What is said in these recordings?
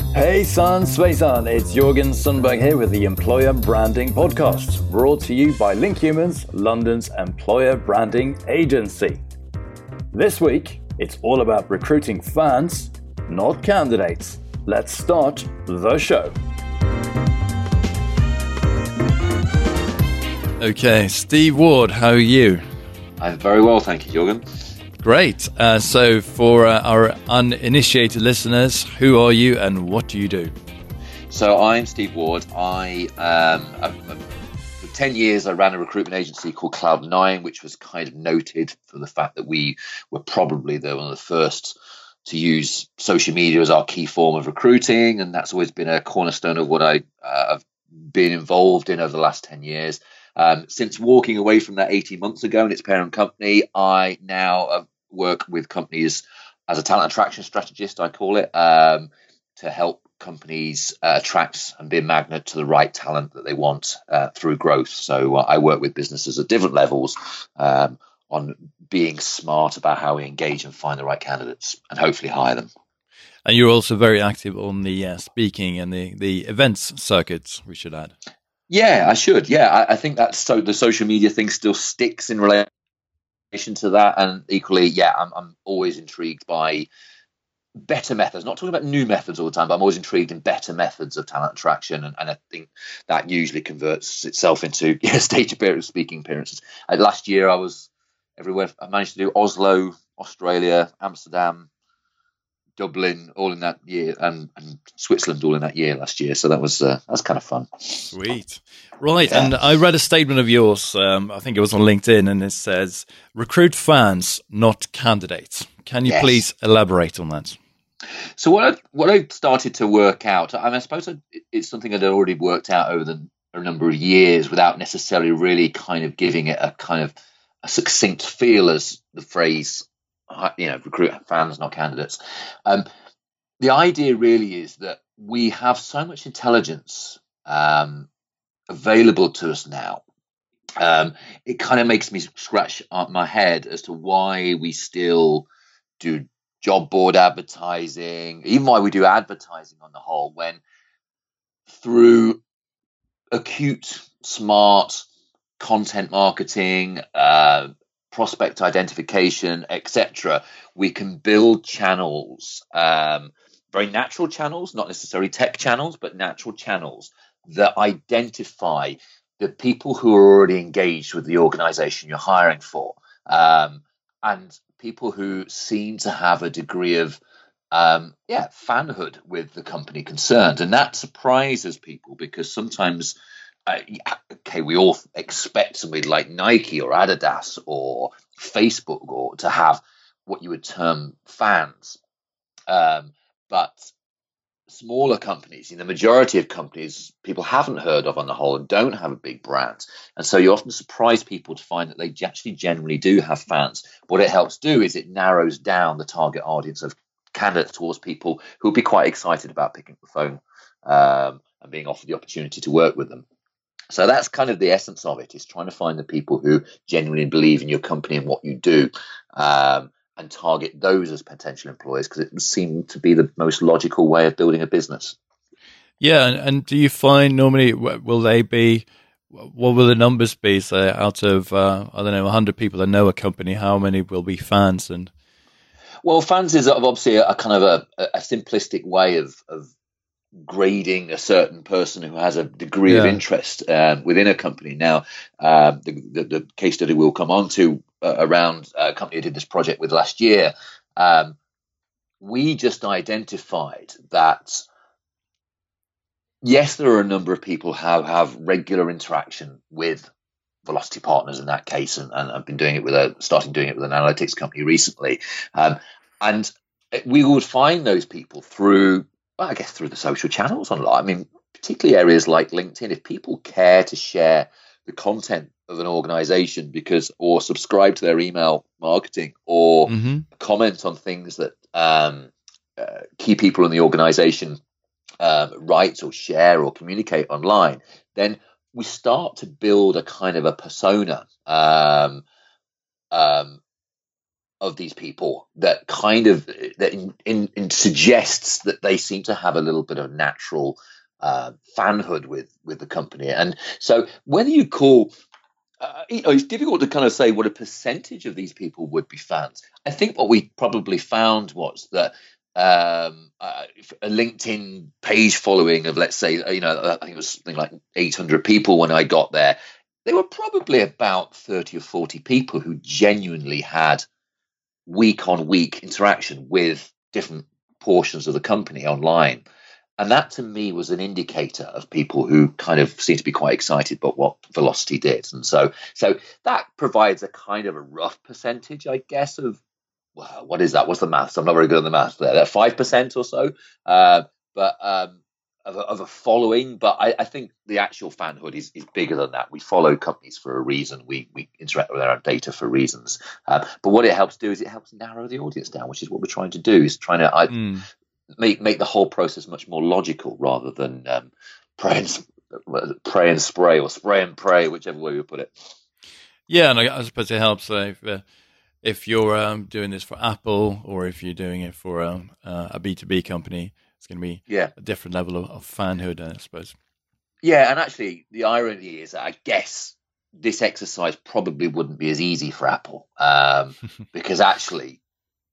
Hey San Sveisan, it's Jürgen Sundberg here with the Employer Branding Podcast, brought to you by Link Humans, London's employer branding agency. This week, it's all about recruiting fans, not candidates. Let's start the show. Okay, Steve Ward, how are you? I'm very well, thank you, Jürgen. Great. So for our uninitiated listeners, who are you and what do you do? So I'm Steve Ward. For 10 years, I ran a recruitment agency called Cloud9, which was kind of noted for the fact that we were probably one of the first to use social media as our key form of recruiting. And that's always been a cornerstone of what I've been involved in over the last 10 years. Since walking away from that 18 months ago and its parent company, I now work with companies as a talent attraction strategist, I call it, to help companies attract and be a magnet to the right talent that they want through growth. So I work with businesses at different levels on being smart about how we engage and find the right candidates and hopefully hire them. And you're also very active on the speaking and the events circuits, we should add. Yeah, I should. Yeah, I think that's the social media thing still sticks in relation to that. And equally, yeah, I'm always intrigued by better methods, not talking about new methods all the time, but I'm always intrigued in better methods of talent attraction. And I think that usually converts itself into stage appearances, speaking appearances. Last year, I was everywhere. I managed to do Oslo, Australia, Amsterdam, Dublin, all in that year, and Switzerland all in that year last year. So that was kind of fun. Sweet. Right. Yeah. And I read a statement of yours, I think it was on LinkedIn, and it says, recruit fans, not candidates. Can you please elaborate on that? So what I started to work out, I suppose it's something I'd already worked out over a number of years without necessarily really kind of giving it a kind of a succinct feel, as the phrase recruit fans, not candidates. The idea really is that we have so much intelligence available to us now. It kind of makes me scratch my head as to why we still do job board advertising, even why we do advertising on the whole, when through acute, smart content marketing, prospect identification, etc., we can build channels, very natural channels, not necessarily tech channels, but natural channels that identify the people who are already engaged with the organization you're hiring for, and people who seem to have a degree of fanhood with the company concerned. And that surprises people because sometimes we all expect somebody like Nike or Adidas or Facebook or to have what you would term fans. But smaller companies, the majority of companies people haven't heard of on the whole and don't have a big brand. And so you often surprise people to find that they actually generally do have fans. What it helps do is it narrows down the target audience of candidates towards people who will be quite excited about picking up the phone and being offered the opportunity to work with them. So that's kind of the essence of it, is trying to find the people who genuinely believe in your company and what you do, and target those as potential employers, because it would seem to be the most logical way of building a business. Yeah, and do you find normally, what will the numbers be? So out of, 100 people that know a company, how many will be fans? Well, fans is obviously a kind of a simplistic way of grading a certain person who has a degree of interest within a company. Now, the case study we'll come on to around a company I did this project with last year, we just identified that, yes, there are a number of people who have regular interaction with Velocity Partners in that case, and I've been doing it starting doing it with an analytics company recently, and we would find those people through the social channels online. I mean, particularly areas like LinkedIn. If people care to share the content of an organization or subscribe to their email marketing or comment on things that key people in the organization write or share or communicate online, then we start to build a kind of a persona of these people that kind of that in suggests that they seem to have a little bit of natural fanhood with the company. And so whether you call it's difficult to kind of say what a percentage of these people would be fans. I think what we probably found was that a LinkedIn page following of, let's say, I think it was something like 800 people when I got there. There were probably about 30 or 40 people who genuinely had week on week interaction with different portions of the company online. And that to me was an indicator of people who kind of seemed to be quite excited about what Velocity did. And so that provides a kind of a rough percentage, I guess, of, well, what is that? What's the maths? I'm not very good at the maths there. That 5% or so, of a following. But I think the actual fanhood is bigger than that. We follow companies for a reason. We interact with our data for reasons. But what it helps do is it helps narrow the audience down, which is what we're trying to do, is trying to make the whole process much more logical rather than pray and spray, or spray and pray, whichever way we put it. Yeah, and I suppose it helps if you're doing this for Apple, or if you're doing it for a B2B company. It's going to be a different level of fanhood, I suppose. Yeah, and actually the irony is that I guess this exercise probably wouldn't be as easy for Apple because actually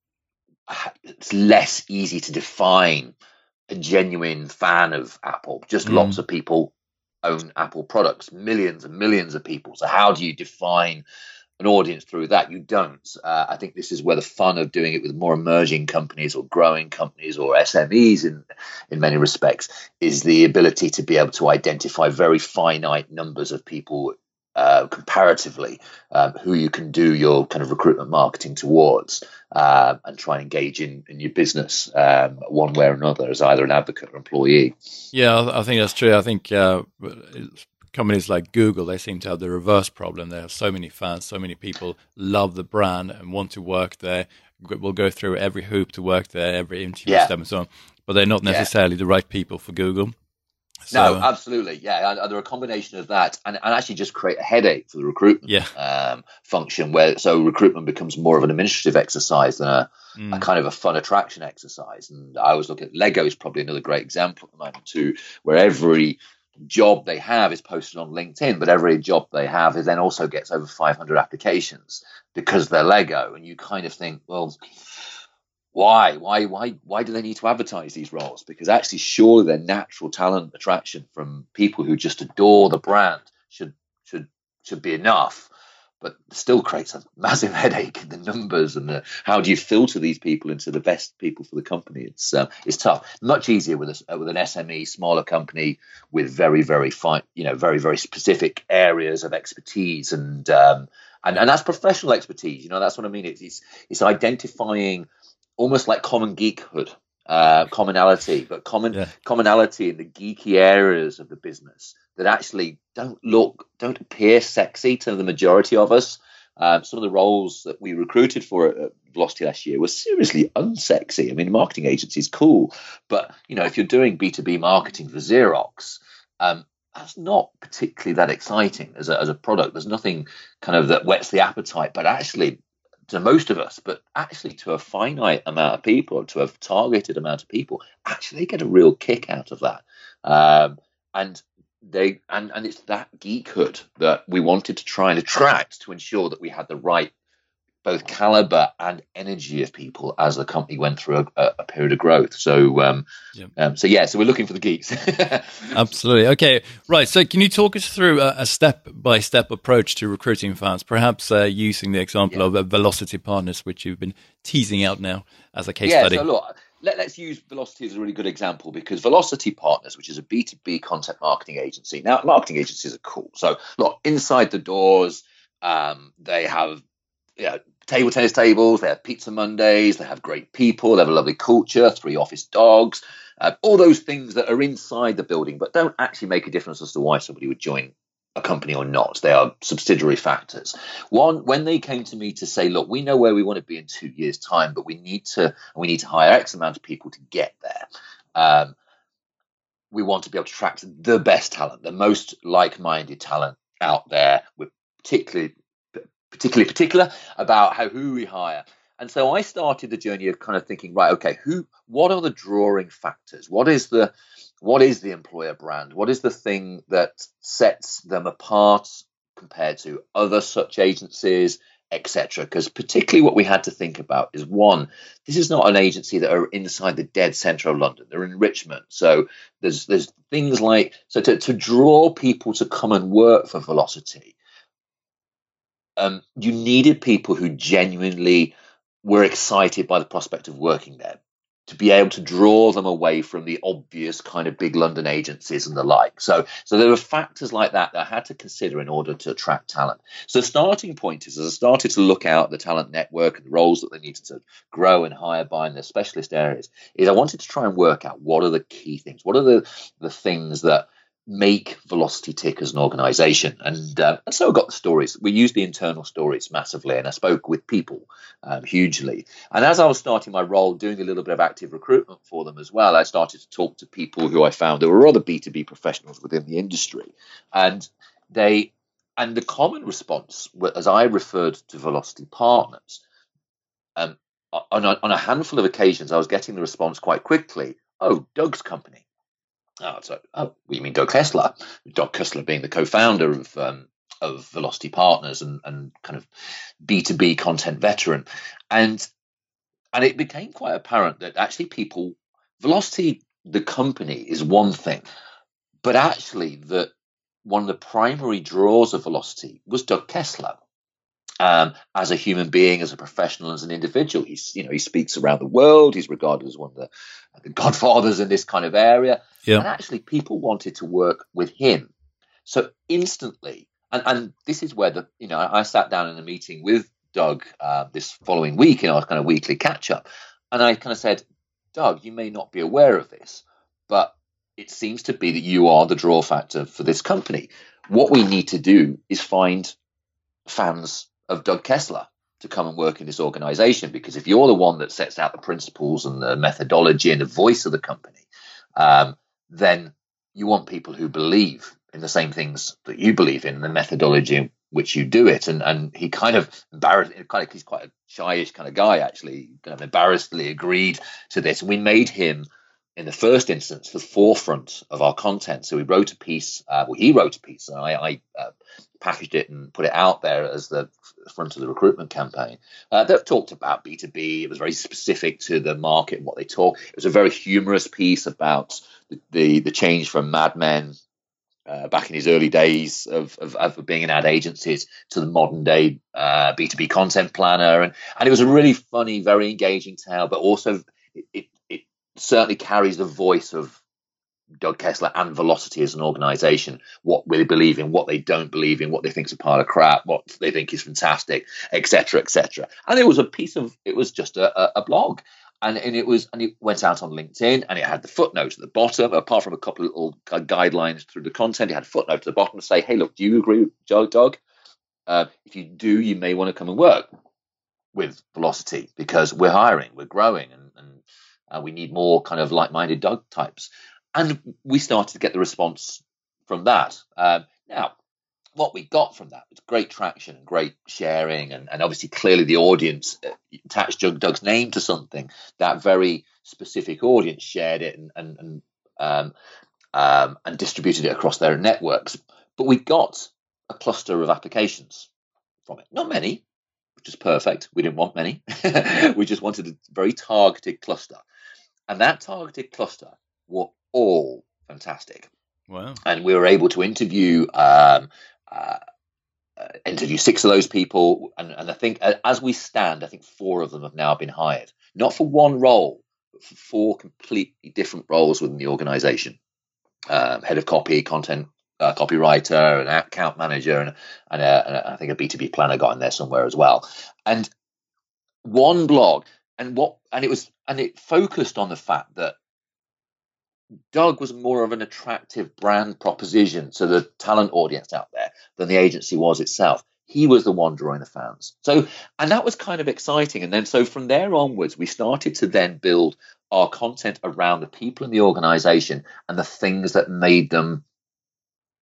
it's less easy to define a genuine fan of Apple. Just lots of people own Apple products, millions and millions of people. So how do you define an audience through that? You don't. I think this is where the fun of doing it with more emerging companies or growing companies or SMEs in many respects is the ability to be able to identify very finite numbers of people comparatively who you can do your kind of recruitment marketing towards and try and engage in your business one way or another as either an advocate or employee. Yeah, I think that's true. I think companies like Google, they seem to have the reverse problem. They have so many fans, so many people love the brand and want to work there, will go through every hoop to work there, every interview step and so on, but they're not necessarily the right people for Google. So, no, absolutely. Yeah, they're a combination of that and actually just create a headache for the recruitment function, where so recruitment becomes more of an administrative exercise than a kind of a fun attraction exercise. And I always look at Lego is probably another great example at the moment too, where every job they have is posted on LinkedIn, but every job they have is then also gets over 500 applications because they're Lego. And you kind of think, well, why do they need to advertise these roles? Because actually, surely their natural talent attraction from people who just adore the brand should be enough. But still creates a massive headache in the numbers and how do you filter these people into the best people for the company? It's tough. Much easier with an SME, smaller company with very very fine, very very specific areas of expertise and that's professional expertise. That's what I mean. It's identifying almost like common geekhood, commonality, but commonality in the geeky areas of the business that actually don't appear sexy to the majority of us. Some of the roles that we recruited for at Velocity last year were seriously unsexy. I mean, marketing agency is cool, but if you're doing B2B marketing for Xerox, that's not particularly that exciting as a product. There's nothing kind of that whets the appetite, but actually to most of us, but actually to a finite amount of people, to a targeted amount of people, actually they get a real kick out of that. And it's that geekhood that we wanted to try and attract to ensure that we had the right both caliber and energy of people as the company went through a period of growth. So we're looking for the geeks. Absolutely. Okay, right. So can you talk us through a step-by-step approach to recruiting fans, perhaps using the example of Velocity Partners, which you've been teasing out now as a case study? So look, let's use Velocity as a really good example, because Velocity Partners, which is a B2B content marketing agency. Now, marketing agencies are cool. So look, inside the doors, they have table tennis tables, they have pizza Mondays, they have great people, they have a lovely culture, 3 office dogs, all those things that are inside the building, but don't actually make a difference as to why somebody would join a company or not. They are subsidiary factors. When they came to me to say, look, we know where we want to be in 2 years' time, but we need to hire X amount of people to get there. We want to be able to attract the best talent, the most like-minded talent out there. We're particularly particular about who we hire. And so I started the journey of kind of thinking, right, okay, what are the drawing factors? What is the employer brand? What is the thing that sets them apart compared to other such agencies, etc.? Because particularly what we had to think about is, one, this is not an agency that are inside the dead centre of London. They're in Richmond. So there's things like, so to draw people to come and work for Velocity, you needed people who genuinely were excited by the prospect of working there, to be able to draw them away from the obvious kind of big London agencies and the like. So there were factors like that I had to consider in order to attract talent. So the starting point is, as I started to look out the talent network and the roles that they needed to grow and hire by in their specialist areas, is I wanted to try and work out what are the key things, what are the things that make Velocity tick as an organization. And so I got the stories. We used the internal stories massively, and I spoke with people hugely. And as I was starting my role, doing a little bit of active recruitment for them as well, I started to talk to people who I found there were other B2B professionals within the industry. And the common response, as I referred to Velocity partners, on a handful of occasions, I was getting the response quite quickly, "Oh, Doug's company." You mean Doug Kessler? Doug Kessler being the co-founder of Velocity Partners and kind of B2B content veteran, and it became quite apparent that actually Velocity, the company, is one thing, but actually that one of the primary draws of Velocity was Doug Kessler. As a human being, as a professional, as an individual, he speaks around the world. He's regarded as one of the godfathers in this kind of area. Yeah. And actually, people wanted to work with him. So instantly, and this is where I sat down in a meeting with Doug this following week in our kind of weekly catch up, and I kind of said, "Doug, you may not be aware of this, but it seems to be that you are the draw factor for this company. What we need to do is find fans of Doug Kessler to come and work in this organization, because if you're the one that sets out the principles and the methodology and the voice of the company, then you want people who believe in the same things that you believe in, the methodology in which you do it." And he kind of he's quite a shyish kind of guy, actually, kind of embarrassedly agreed to this. And we made him, in the first instance, the forefront of our content. So he wrote a piece, he wrote a piece, and I packaged it and put it out there as the front of the recruitment campaign that talked about B2B. It was very specific to the market and what they talk. It was a very humorous piece about the change from Mad Men back in his early days of being an ad agencies to the modern day B2B content planner. And it was a really funny, very engaging tale, but also it certainly carries the voice of Doug Kessler and Velocity as an organization, what they believe in, what they don't believe in, what they think is a pile of crap, what they think is fantastic, etc., etc. And it was just a blog, and it went out on LinkedIn, and it had the footnote at the bottom. Apart from a couple of little guidelines through the content, it had a footnote at the bottom to say, "Hey, look, do you agree with Doug? If you do, you may want to come and work with Velocity, because we're hiring, we're growing, and we need more kind of like-minded Doug types." And we started to get the response from that. Now, what we got from that was great traction and great sharing, and obviously clearly the audience attached Doug's name to something. That very specific audience shared it and distributed it across their networks. But we got a cluster of applications from it. Not many, which is perfect. We didn't want many. We just wanted a very targeted cluster. And that targeted cluster were all fantastic. Wow. And we were able to interview 6 of those people. And I think as we stand, I think 4 of them have now been hired. Not for one role, but for 4 completely different roles within the organization. Head of copy, content copywriter, an account manager, and I think a B2B planner got in there somewhere as well. And one blog, and it focused on the fact that Doug was more of an attractive brand proposition to the talent audience out there than the agency was itself. He was the one drawing the fans. And that was kind of exciting. And then so from there onwards, we started to then build our content around the people in the organization and the things that made them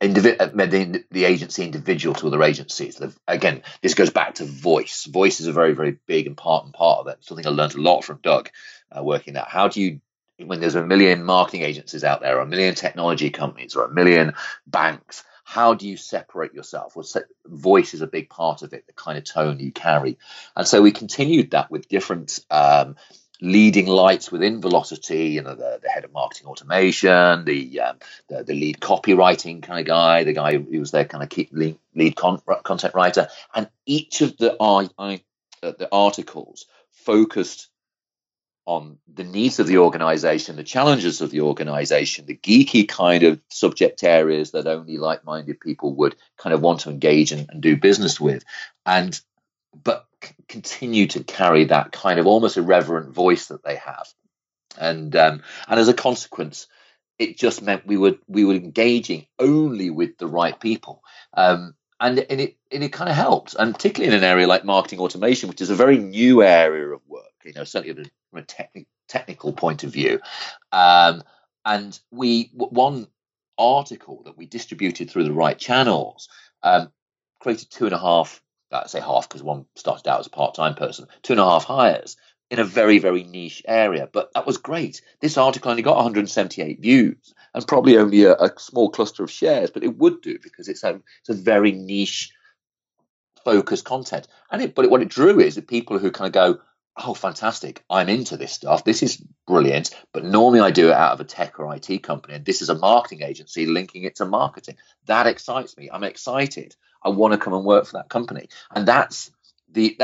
the agency individual to other agencies. Again, this goes back to voice. Voice is a very, very big and part of it. Something I learned a lot from Doug working that. How do you, when there's a million marketing agencies out there, or a million technology companies, or a million banks, how do you separate yourself? Well, voice is a big part of it, the kind of tone you carry. And so we continued that with different leading lights within Velocity, the head of marketing automation, the lead copywriting kind of guy, the guy who was their kind of lead content writer, and each of the articles focused on the needs of the organization, the challenges of the organization, the geeky kind of subject areas that only like-minded people would kind of want to engage and do business with, but continue to carry that kind of almost irreverent voice that they have, and as a consequence, it just meant we were engaging only with the right people, and it kind of helped, and particularly in an area like marketing automation, which is a very new area of work, certainly from a technical point of view, and one article that we distributed through the right channels created 2.5. I'd say half, because one started out as a part-time person, 2.5 hires in a very, very niche area. But that was great. This article only got 178 views and probably only a small cluster of shares, but it would do because it's a very niche focused content. But what it drew is the people who kind of go, oh, fantastic, I'm into this stuff. This is brilliant. But normally I do it out of a tech or IT company, and this is a marketing agency linking it to marketing. That excites me. I'm excited. I want to come and work for that company, and that's the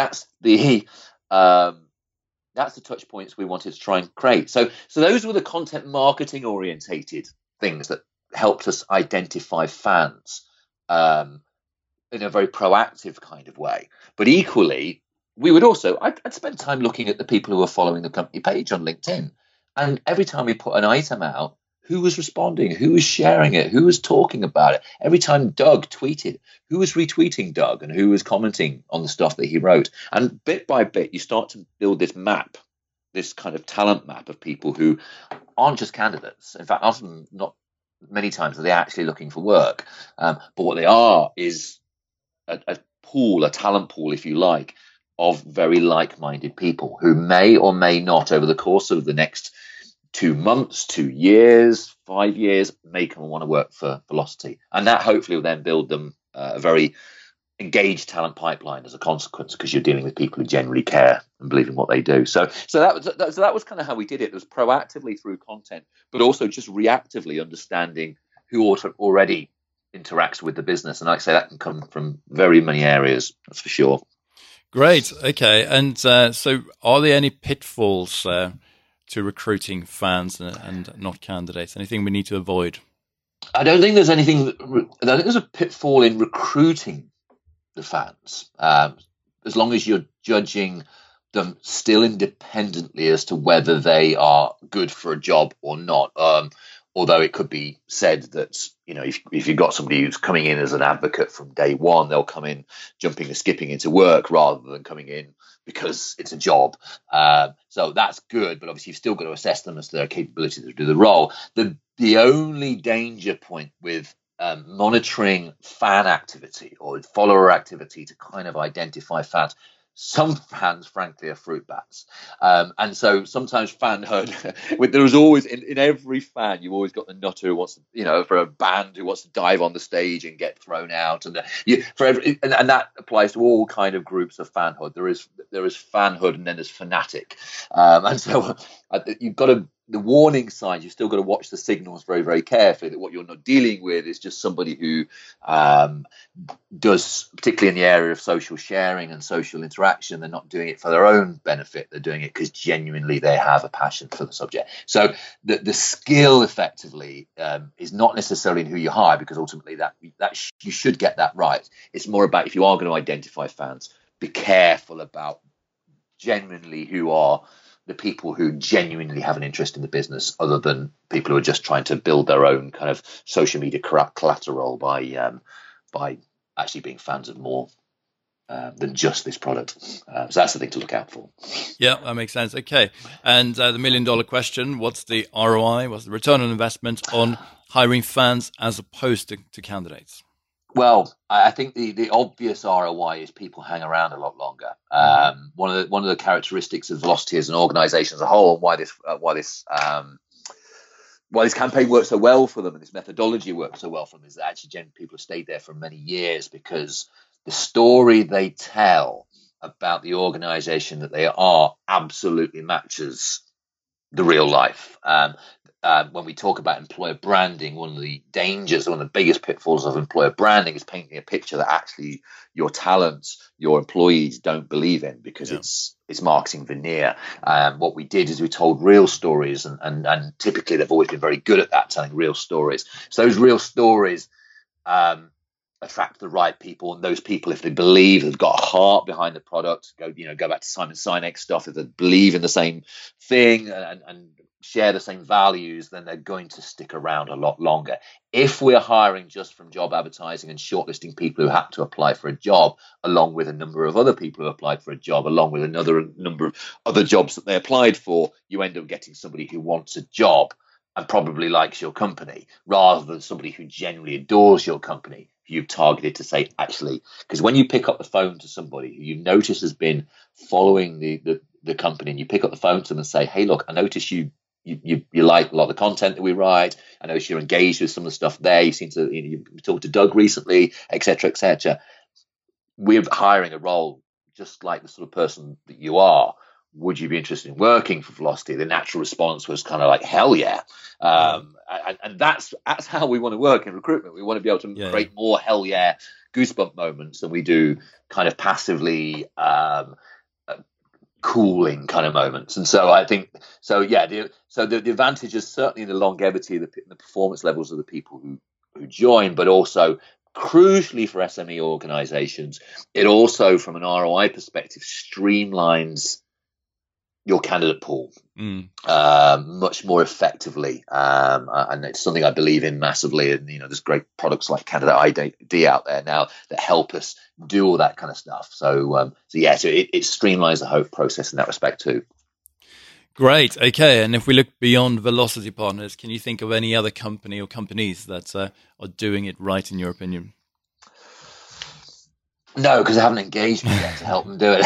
touch points we wanted to try and create. So those were the content marketing orientated things that helped us identify fans in a very proactive kind of way. But equally, we would also I'd spend time looking at the people who were following the company page on LinkedIn, and every time we put an item out, who was responding? Who was sharing it? Who was talking about it? Every time Doug tweeted, who was retweeting Doug and who was commenting on the stuff that he wrote? And bit by bit, you start to build this map, this kind of talent map of people who aren't just candidates. In fact, often, not many times, are they actually looking for work. But what they are is a talent pool, if you like, of very like-minded people who may or may not, over the course of the next 2 months, 2 years, 5 years, may come and want to work for Velocity. And that hopefully will then build them a very engaged talent pipeline as a consequence, because you're dealing with people who genuinely care and believe in what they do. So that was kind of how we did it. It was proactively through content, but also just reactively understanding who already interacts with the business. And like I say, that can come from very many areas, that's for sure. Great. Okay. And so are there any pitfalls to recruiting fans and not candidates? Anything we need to avoid? I don't think there's anything. I don't think there's a pitfall in recruiting the fans, as long as you're judging them still independently as to whether they are good for a job or not. Although it could be said that, if you've got somebody who's coming in as an advocate from day one, they'll come in jumping and skipping into work rather than coming in because it's a job. So that's good, but obviously you've still got to assess them as to their capability to do the role. The only danger point with monitoring fan activity or follower activity to kind of identify fans, some fans, frankly, are fruit bats. And so sometimes fanhood, there's always, in every fan, you've always got the nutter who wants to, for a band who wants to dive on the stage and get thrown out. And that applies to all kind of groups of fanhood. There is fanhood, and then there's fanatic. And so you've got to, the warning signs, you've still got to watch the signals very, very carefully, that what you're not dealing with is just somebody who does, particularly in the area of social sharing and social interaction, they're not doing it for their own benefit. They're doing it because genuinely they have a passion for the subject. So the skill effectively is not necessarily in who you hire, because ultimately that you should get that right. It's more about, if you are going to identify fans, be careful about genuinely who are the people who genuinely have an interest in the business, other than people who are just trying to build their own kind of social media collateral by actually being fans of more than just this product. So that's the thing to look out for. Yeah, that makes sense. Okay. And the $1 million question, what's the ROI? What's the return on investment on hiring fans as opposed to candidates? Well, I think the obvious ROI is people hang around a lot longer. One of the characteristics of Velocity as an organisation as a whole, and why this campaign works so well for them and this methodology works so well for them, is that actually generally people have stayed there for many years because the story they tell about the organisation that they are absolutely matches the real life. When we talk about employer branding, one of the biggest pitfalls of employer branding is painting a picture that actually your talents, your employees don't believe in because it's marketing veneer. What we did is we told real stories, and typically they've always been very good at that, telling real stories. So those real stories attract the right people, and those people, if they believe, have got a heart behind the product, go back to Simon Sinek stuff, if they believe in the same thing and share the same values, then they're going to stick around a lot longer. If we're hiring just from job advertising and shortlisting people who happen to apply for a job, along with a number of other people who applied for a job, along with another number of other jobs that they applied for, you end up getting somebody who wants a job and probably likes your company, rather than somebody who genuinely adores your company, who you've targeted to say, actually, because when you pick up the phone to somebody who you notice has been following the company, and you pick up the phone to them and say, hey, look, I notice you like a lot of the content that we write. I know you're engaged with some of the stuff there. You seem to, you talked to Doug recently, etc., etc. We're hiring a role just like the sort of person that you are. Would you be interested in working for Velocity? The natural response was kind of like, hell yeah. And that's how we want to work in recruitment. We want to be able to create more hell yeah goosebump moments than we do kind of passively cooling kind of moments. And so I think the advantage is certainly in the longevity of the performance levels of the people who join, but also crucially for SME organizations, it also from an ROI perspective streamlines your candidate pool much more effectively, and it's something I believe in massively. And there's great products like Candidate ID out there now that help us do all that kind of stuff. So it streamlines the whole process in that respect too. Great. Okay, and if we look beyond Velocity Partners, can you think of any other company or companies that are doing it right in your opinion? No, because I haven't engaged me yet to help them do it.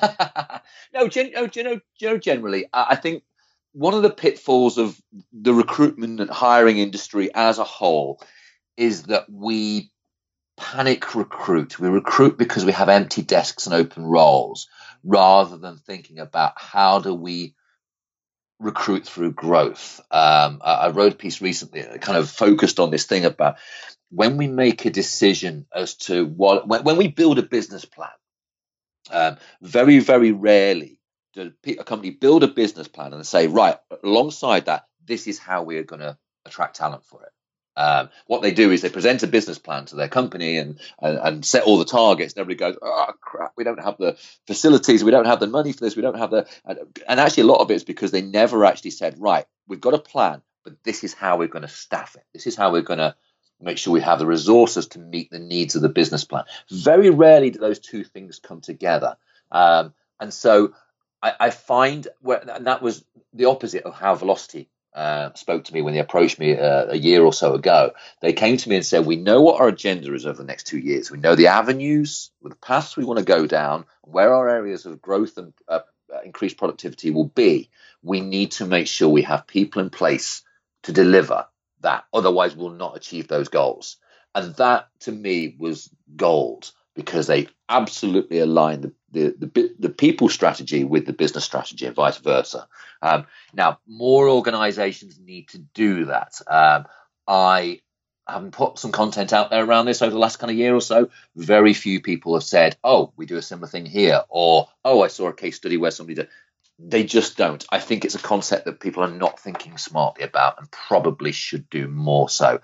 Generally, I think one of the pitfalls of the recruitment and hiring industry as a whole is that we panic recruit. We recruit because we have empty desks and open roles, rather than thinking about how do we recruit through growth. I wrote a piece recently that kind of focused on this thing about when we make a decision as to when we build a business plan, very, very rarely does a company build a business plan and say, right, alongside that, this is how we are going to attract talent for it. What they do is they present a business plan to their company and set all the targets, and everybody goes, oh crap, we don't have the facilities, we don't have the money for this, we don't have and actually a lot of it is because they never actually said, right, we've got a plan, but this is how we're going to staff it. This is how we're going to make sure we have the resources to meet the needs of the business plan. Very rarely do those two things come together. And so I find and that was the opposite of how Velocity spoke to me when they approached me a year or so ago. They came to me and said, we know what our agenda is over the next 2 years. We know the avenues, the paths we want to go down, where our areas of growth and increased productivity will be. We need to make sure we have people in place to deliver that. Otherwise, we'll not achieve those goals. And that, to me, was gold, because they absolutely aligned the people strategy with the business strategy and vice versa. Now, more organizations need to do that. I haven't put some content out there around this over the last kind of year or so. Very few people have said, oh, we do a similar thing here, or, oh, I saw a case study where somebody did. They just don't. I think it's a concept that people are not thinking smartly about and probably should do more so.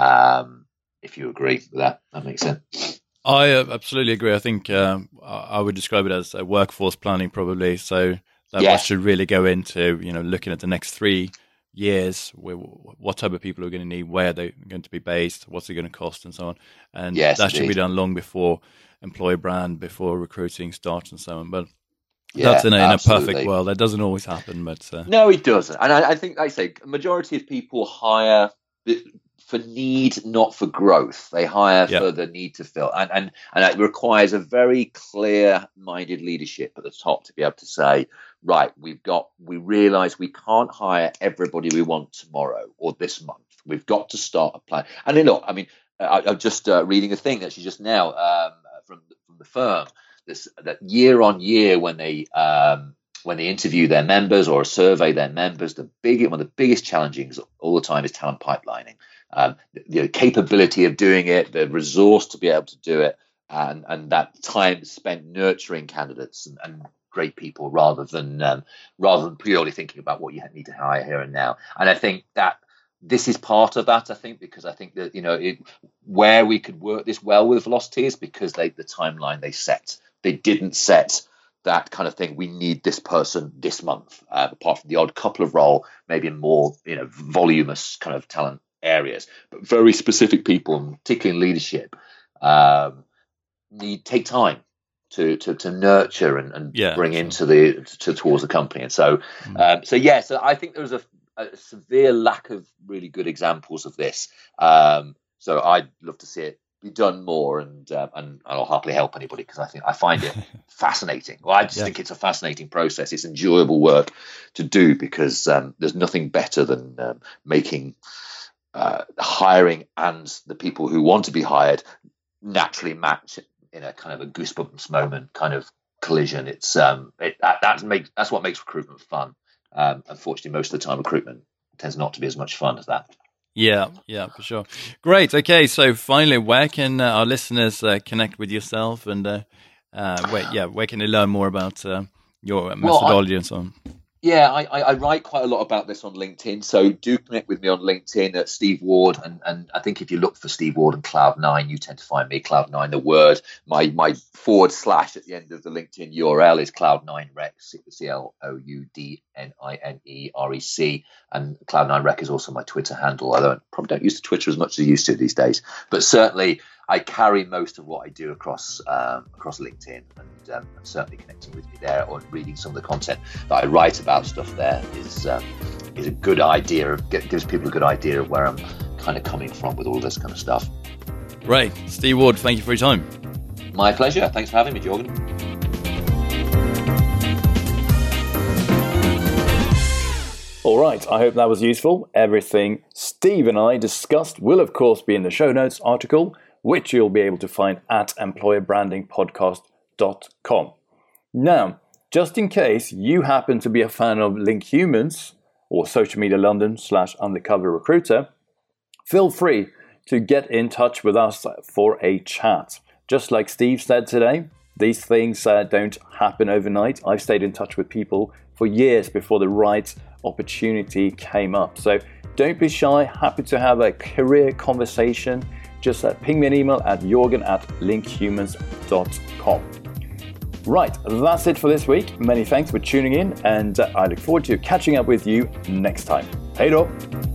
If you agree with that, that makes sense. I absolutely agree. I think I would describe it as a workforce planning, probably. So that should really go into looking at the next 3 years, what type of people are going to need, where they're going to be based, what's it going to cost, and so on. And that should be done long before employer brand, before recruiting starts, and so on. But that's in a perfect world. That doesn't always happen, but no, it doesn't. And I think, like I say, a majority of people hire for need, not for growth. They hire for the need to fill, and it requires a very clear-minded leadership at the top to be able to say, right, we realise we can't hire everybody we want tomorrow or this month. We've got to start a plan. And then, look, I mean, I'm just reading a thing actually just now from the firm that year on year when they interview their members or survey their members, one of the biggest challenges all the time is talent pipelining. The capability of doing it, the resource to be able to do it, and that time spent nurturing candidates and great people rather than purely thinking about what you need to hire here and now. And I think that this is part of that. I think because I think that where we could work this well with Velocity is because the timeline they set. They didn't set that kind of thing. We need this person this month, apart from the odd couple of role, maybe in more voluminous kind of talent areas, but very specific people, particularly in leadership, take time to nurture and bring into towards the company. And so so I think there's a severe lack of really good examples of this. So I'd love to see it be done more, and I'll happily help anybody because I find it fascinating. Well, I just think it's a fascinating process. It's enjoyable work to do because there's nothing better than making hiring and the people who want to be hired naturally match in a kind of a goosebumps moment kind of collision. It's that's what makes recruitment fun. Unfortunately, most of the time recruitment tends not to be as much fun as that. Yeah, for sure. Great. Okay, so finally, where can our listeners connect with yourself, and where can they learn more about your methodology and so on? Yeah, I write quite a lot about this on LinkedIn, so do connect with me on LinkedIn at Steve Ward, and I think if you look for Steve Ward and Cloud9, you tend to find me, Cloud9, the word. My / at the end of the LinkedIn URL is Cloud9Rec, CLOUDNINEREC, and Cloud9Rec is also my Twitter handle, although I probably don't use the Twitter as much as I used to these days, but certainly I carry most of what I do across LinkedIn, and certainly connecting with me there or reading some of the content that I write about stuff there is a good idea. Gives people a good idea of where I'm kind of coming from with all this kind of stuff. Right, Steve Ward, thank you for your time. My pleasure. Thanks for having me, Jorgen. All right, I hope that was useful. Everything Steve and I discussed will, of course, be in the show notes article, which you'll be able to find at employerbrandingpodcast.com. Now, just in case you happen to be a fan of Link Humans or Social Media London /Undercover Recruiter, feel free to get in touch with us for a chat. Just like Steve said today, these things don't happen overnight. I've stayed in touch with people for years before the right opportunity came up. So don't be shy. Happy to have a career conversation. Just ping me an email at jorgen@linkhumans.com. Right, that's it for this week. Many thanks for tuning in, and I look forward to catching up with you next time. Hej då!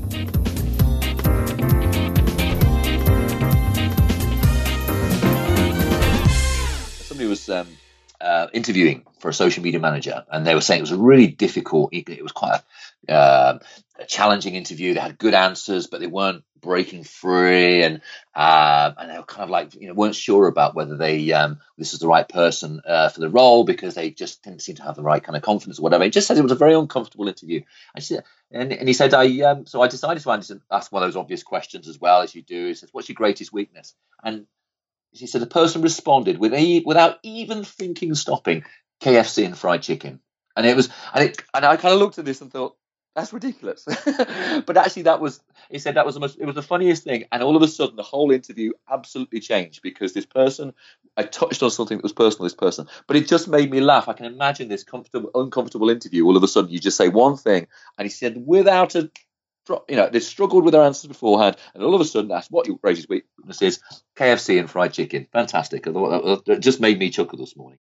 Somebody was interviewing for a social media manager, and they were saying it was a really difficult, it was quite a challenging interview. They had good answers, but they weren't breaking free, and they were kind of like, weren't sure about whether they this was the right person for the role because they just didn't seem to have the right kind of confidence or whatever. He just said it was a very uncomfortable interview. And he said, so I decided to ask one of those obvious questions as well as you do. He says, what's your greatest weakness? And he said the person responded without even thinking and stopping, KFC and fried chicken. And I kind of looked at this and thought, that's ridiculous. But actually he said it was the funniest thing. And all of a sudden the whole interview absolutely changed because this person, I touched on something that was personal, this person, but it just made me laugh. I can imagine this uncomfortable interview. All of a sudden you just say one thing, and he said without they struggled with their answers beforehand, and all of a sudden that's what your greatest weakness is: KFC and fried chicken. Fantastic. It just made me chuckle this morning.